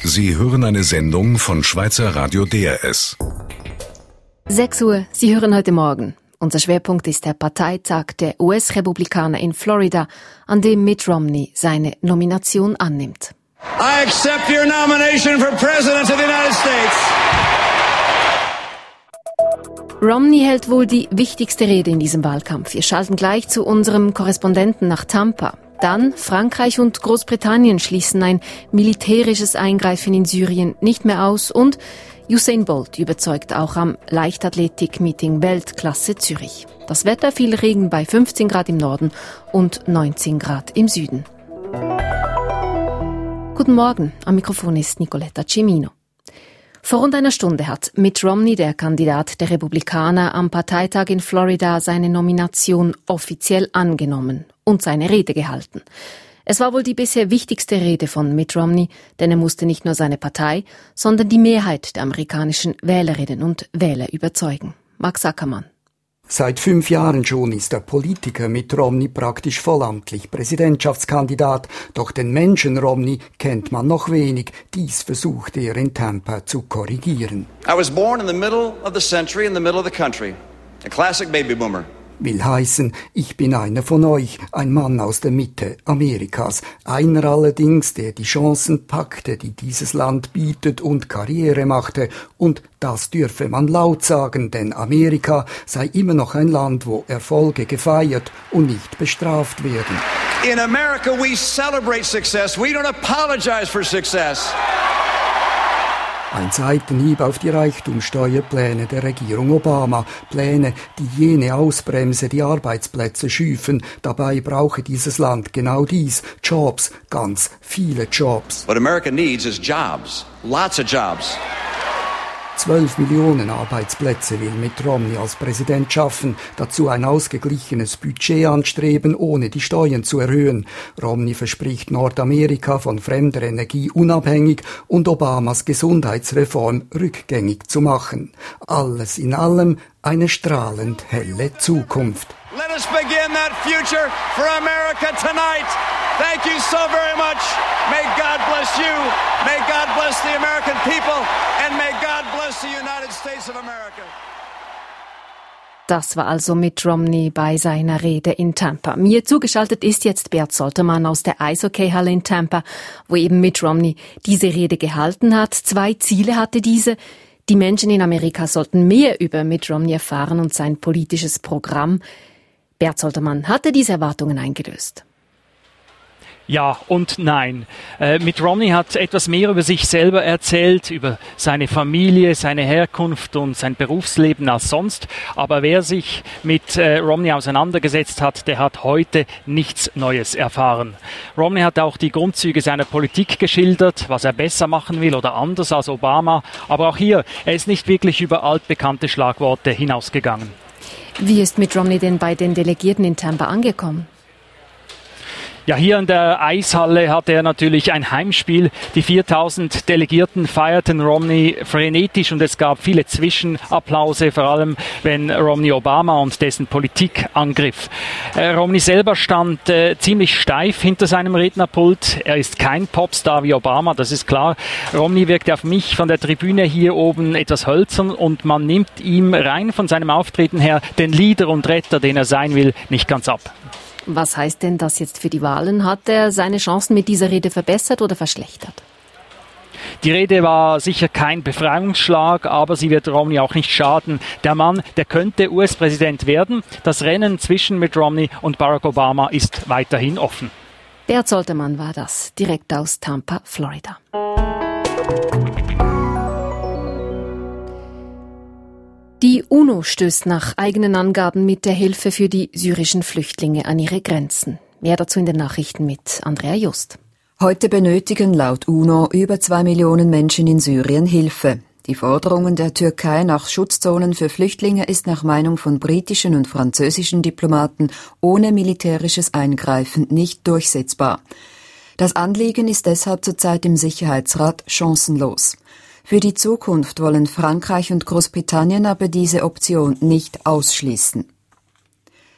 Sie hören eine Sendung von Schweizer Radio DRS. 6 Uhr, Sie hören heute Morgen. Unser Schwerpunkt ist der Parteitag der US-Republikaner in Florida, an dem Mitt Romney seine Nomination annimmt. I accept your nomination for President of the United States. Romney hält wohl die wichtigste Rede in diesem Wahlkampf. Wir schalten gleich zu unserem Korrespondenten nach Tampa. Dann Frankreich und Großbritannien schließen ein militärisches Eingreifen in Syrien nicht mehr aus und Usain Bolt überzeugt auch am Leichtathletik-Meeting Weltklasse Zürich. Das Wetter: viel Regen bei 15 Grad im Norden und 19 Grad im Süden. Guten Morgen, am Mikrofon ist Nicoletta Cimino. Vor rund einer Stunde hat Mitt Romney, der Kandidat der Republikaner, am Parteitag in Florida seine Nomination offiziell angenommen und seine Rede gehalten. Es war wohl die bisher wichtigste Rede von Mitt Romney, denn er musste nicht nur seine Partei, sondern die Mehrheit der amerikanischen Wählerinnen und Wähler überzeugen. Max Ackermann. Seit 5 Jahren schon ist der Politiker Mitt Romney praktisch vollamtlich Präsidentschaftskandidat. Doch den Menschen Romney kennt man noch wenig. Dies versuchte er in Tampa zu korrigieren. I was born in the middle of the century, in the middle of the country. A classic baby boomer. Will heißen, ich bin einer von euch, ein Mann aus der Mitte Amerikas. Einer allerdings, der die Chancen packte, die dieses Land bietet und Karriere machte. Und das dürfe man laut sagen, denn Amerika sei immer noch ein Land, wo Erfolge gefeiert und nicht bestraft werden. In America we celebrate success. We don't apologize for success. Ein Seitenhieb auf die Reichtumsteuerpläne der Regierung Obama. Pläne, die jene Ausbremse, die Arbeitsplätze schüfen. Dabei brauche dieses Land genau dies. Jobs, ganz viele Jobs. What America needs is jobs. Lots of jobs. 12 Millionen Arbeitsplätze will Mitt Romney als Präsident schaffen, dazu ein ausgeglichenes Budget anstreben, ohne die Steuern zu erhöhen. Romney verspricht Nordamerika von fremder Energie unabhängig und Obamas Gesundheitsreform rückgängig zu machen. Alles in allem eine strahlend helle Zukunft. Let us begin that future for America tonight. Thank you so very much. May God bless you. May God bless the American people. And may God bless the United States of America. Das war also Mitt Romney bei seiner Rede in Tampa. Mir zugeschaltet ist jetzt Bert Soltermann aus der Eishockeyhalle in Tampa, wo eben Mitt Romney diese Rede gehalten hat. 2 Ziele hatte diese. Die Menschen in Amerika sollten mehr über Mitt Romney erfahren und sein politisches Programm. Bert Soltermann hatte diese Erwartungen eingelöst. Ja und nein. Mitt Romney hat etwas mehr über sich selber erzählt, über seine Familie, seine Herkunft und sein Berufsleben als sonst. Aber wer sich mit Romney auseinandergesetzt hat, der hat heute nichts Neues erfahren. Romney hat auch die Grundzüge seiner Politik geschildert, was er besser machen will oder anders als Obama. Aber auch hier, er ist nicht wirklich über altbekannte Schlagworte hinausgegangen. Wie ist Mitt Romney denn bei den Delegierten in Tampa angekommen? Ja, hier in der Eishalle hatte er natürlich ein Heimspiel. Die 4000 Delegierten feierten Romney frenetisch und es gab viele Zwischenapplause, vor allem wenn Romney Obama und dessen Politik angriff. Romney selber stand ziemlich steif hinter seinem Rednerpult. Er ist kein Popstar wie Obama, das ist klar. Romney wirkte auf mich von der Tribüne hier oben etwas hölzern und man nimmt ihm rein von seinem Auftreten her den Leader und Retter, den er sein will, nicht ganz ab. Was heißt denn das jetzt für die Wahlen? Hat er seine Chancen mit dieser Rede verbessert oder verschlechtert? Die Rede war sicher kein Befreiungsschlag, aber sie wird Romney auch nicht schaden. Der Mann, der könnte US-Präsident werden. Das Rennen zwischen Mitt Romney und Barack Obama ist weiterhin offen. Bert Soltermann war das, direkt aus Tampa, Florida. Die UNO stößt nach eigenen Angaben mit der Hilfe für die syrischen Flüchtlinge an ihre Grenzen. Mehr dazu in den Nachrichten mit Andrea Just. Heute benötigen laut UNO über 2 Millionen Menschen in Syrien Hilfe. Die Forderungen der Türkei nach Schutzzonen für Flüchtlinge ist nach Meinung von britischen und französischen Diplomaten ohne militärisches Eingreifen nicht durchsetzbar. Das Anliegen ist deshalb zurzeit im Sicherheitsrat chancenlos. Für die Zukunft wollen Frankreich und Großbritannien aber diese Option nicht ausschließen.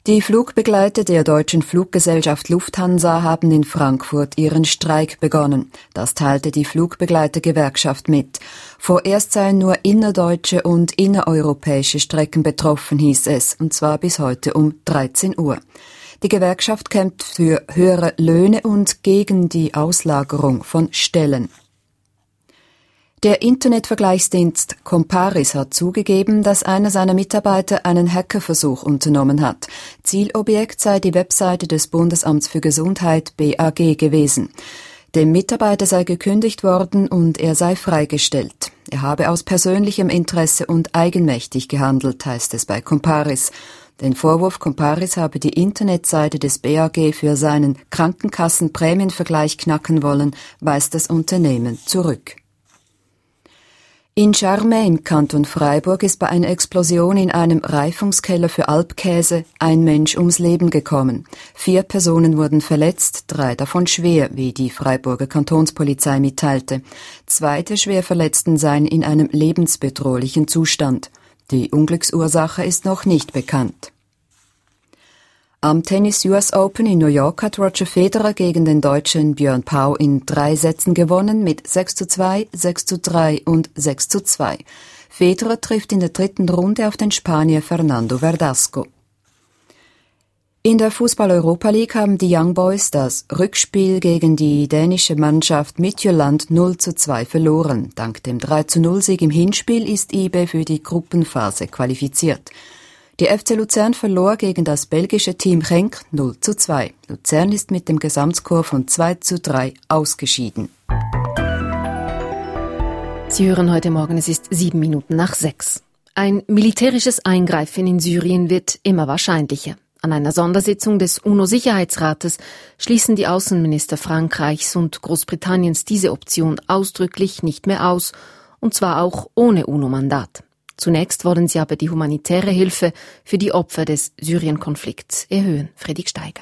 Die Flugbegleiter der deutschen Fluggesellschaft Lufthansa haben in Frankfurt ihren Streik begonnen. Das teilte die Flugbegleitergewerkschaft mit. Vorerst seien nur innerdeutsche und innereuropäische Strecken betroffen, hieß es, und zwar bis heute um 13 Uhr. Die Gewerkschaft kämpft für höhere Löhne und gegen die Auslagerung von Stellen. Der Internetvergleichsdienst Comparis hat zugegeben, dass einer seiner Mitarbeiter einen Hackerversuch unternommen hat. Zielobjekt sei die Webseite des Bundesamts für Gesundheit BAG gewesen. Dem Mitarbeiter sei gekündigt worden und er sei freigestellt. Er habe aus persönlichem Interesse und eigenmächtig gehandelt, heißt es bei Comparis. Den Vorwurf, Comparis habe die Internetseite des BAG für seinen Krankenkassenprämienvergleich knacken wollen, weist das Unternehmen zurück. In Charmey im Kanton Freiburg ist bei einer Explosion in einem Reifungskeller für Alpkäse ein Mensch ums Leben gekommen. 4 Personen wurden verletzt, 3 davon schwer, wie die Freiburger Kantonspolizei mitteilte. 2 der Schwerverletzten seien in einem lebensbedrohlichen Zustand. Die Unglücksursache ist noch nicht bekannt. Am Tennis US Open in New York hat Roger Federer gegen den Deutschen Björn Pau in 3 Sätzen gewonnen mit 6:2, 6:3 und 6:2. Federer trifft in der 3. Runde auf den Spanier Fernando Verdasco. In der Fußball-Europa League haben die Young Boys das Rückspiel gegen die dänische Mannschaft Midtjylland 0:2 verloren. Dank dem 3:0-Sieg im Hinspiel ist IB für die Gruppenphase qualifiziert. Die FC Luzern verlor gegen das belgische Team Genk 0:2. Luzern ist mit dem Gesamtscore von 2:3 ausgeschieden. Sie hören heute Morgen, es ist 7 Minuten nach 6. Ein militärisches Eingreifen in Syrien wird immer wahrscheinlicher. An einer Sondersitzung des UNO-Sicherheitsrates schließen die Außenminister Frankreichs und Großbritanniens diese Option ausdrücklich nicht mehr aus, und zwar auch ohne UNO-Mandat. Zunächst wollen sie aber die humanitäre Hilfe für die Opfer des Syrien-Konflikts erhöhen. Fredrik Steiger.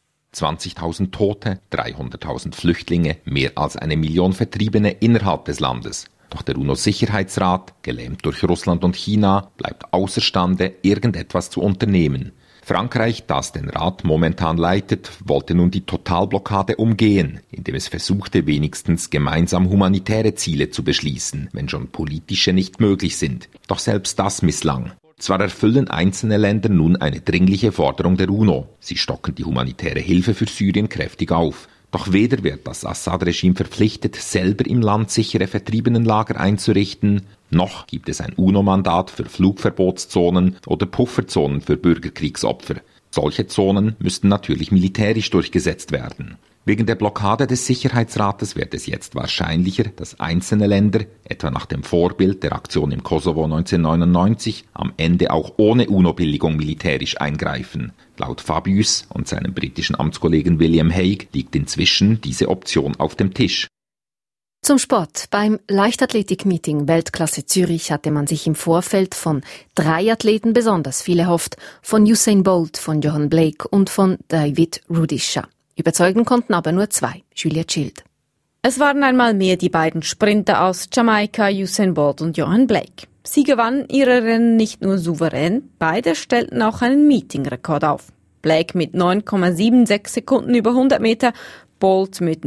20.000 Tote, 300.000 Flüchtlinge, mehr als 1 Million Vertriebene innerhalb des Landes. Doch der UNO-Sicherheitsrat, gelähmt durch Russland und China, bleibt außerstande, irgendetwas zu unternehmen. Frankreich, das den Rat momentan leitet, wollte nun die Totalblockade umgehen, indem es versuchte, wenigstens gemeinsam humanitäre Ziele zu beschließen, wenn schon politische nicht möglich sind. Doch selbst das misslang. Zwar erfüllen einzelne Länder nun eine dringliche Forderung der UNO. Sie stocken die humanitäre Hilfe für Syrien kräftig auf. Doch weder wird das Assad-Regime verpflichtet, selber im Land sichere Vertriebenenlager einzurichten, noch gibt es ein UNO-Mandat für Flugverbotszonen oder Pufferzonen für Bürgerkriegsopfer. Solche Zonen müssten natürlich militärisch durchgesetzt werden. Wegen der Blockade des Sicherheitsrates wird es jetzt wahrscheinlicher, dass einzelne Länder, etwa nach dem Vorbild der Aktion im Kosovo 1999, am Ende auch ohne UNO-Billigung militärisch eingreifen. Laut Fabius und seinem britischen Amtskollegen William Hague liegt inzwischen diese Option auf dem Tisch. Zum Sport. Beim Leichtathletik-Meeting Weltklasse Zürich hatte man sich im Vorfeld von 3 Athleten besonders viel erhofft. Von Usain Bolt, von Johan Blake und von David Rudisha. Überzeugen konnten aber nur 2. Julia Schild. Es waren einmal mehr die beiden Sprinter aus Jamaika, Usain Bolt und Johan Blake. Sie gewannen ihre Rennen nicht nur souverän, beide stellten auch einen Meeting-Rekord auf. Blake mit 9,76 Sekunden über 100 Meter, Bolt mit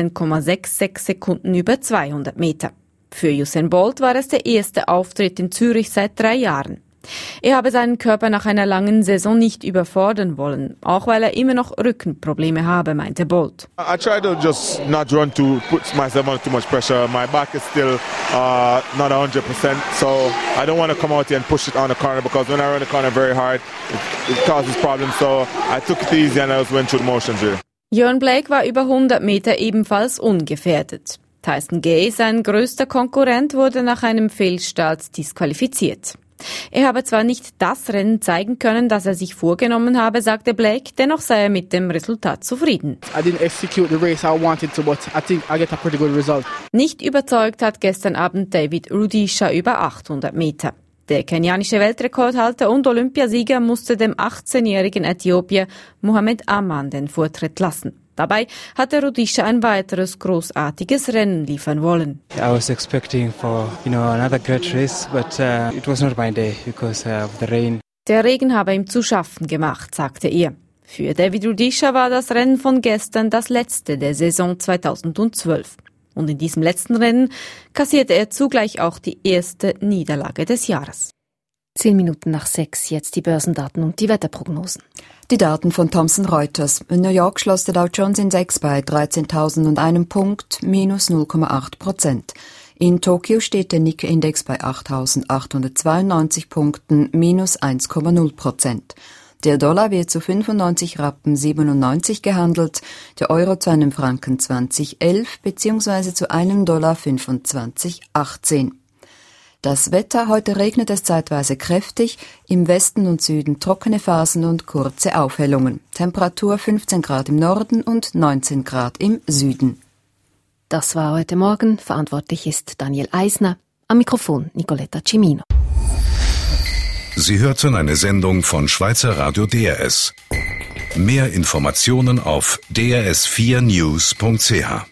19,66 Sekunden über 200 Meter. Für Usain Bolt war es der erste Auftritt in Zürich seit 3 Jahren. Er habe seinen Körper nach einer langen Saison nicht überfordern wollen, auch weil er immer noch Rückenprobleme habe, meinte Bolt. I try to just not run to put myself under too much pressure. My back is still not 100%, so I don't want to come out here and push it on the corner because when I run the corner very hard, it causes problems. So I took it easy and I just went through the motions really. Johan Blake war über 100 Meter ebenfalls ungefährdet. Tyson Gay, sein größter Konkurrent, wurde nach einem Fehlstart disqualifiziert. Er habe zwar nicht das Rennen zeigen können, das er sich vorgenommen habe, sagte Blake, dennoch sei er mit dem Resultat zufrieden. Nicht überzeugt hat gestern Abend David Rudisha über 800 Meter. Der kenianische Weltrekordhalter und Olympiasieger musste dem 18-jährigen Äthiopier Mohamed Aman den Vortritt lassen. Dabei hatte Rudisha ein weiteres großartiges Rennen liefern wollen. I was expecting for, another great race, but it was not my day because of the rain. Der Regen habe ihm zu schaffen gemacht, sagte er. Für David Rudisha war das Rennen von gestern das letzte der Saison 2012. Und in diesem letzten Rennen kassierte er zugleich auch die erste Niederlage des Jahres. 6:10, jetzt die Börsendaten und die Wetterprognosen. Die Daten von Thomson Reuters. In New York schloss der Dow Jones Index bei 13.001 Punkt, minus 0,8%. In Tokio steht der Nikkei-Index bei 8.892 Punkten, minus 1,0%. Der Dollar wird zu 95 Rappen 97 gehandelt, der Euro zu einem Franken 20,11 bzw. zu einem Dollar 25,18. Das Wetter: heute regnet es zeitweise kräftig, im Westen und Süden trockene Phasen und kurze Aufhellungen. Temperatur 15 Grad im Norden und 19 Grad im Süden. Das war heute Morgen. Verantwortlich ist Daniel Eisner. Am Mikrofon Nicoletta Cimino. Sie hörten eine Sendung von Schweizer Radio DRS. Mehr Informationen auf drs4news.ch.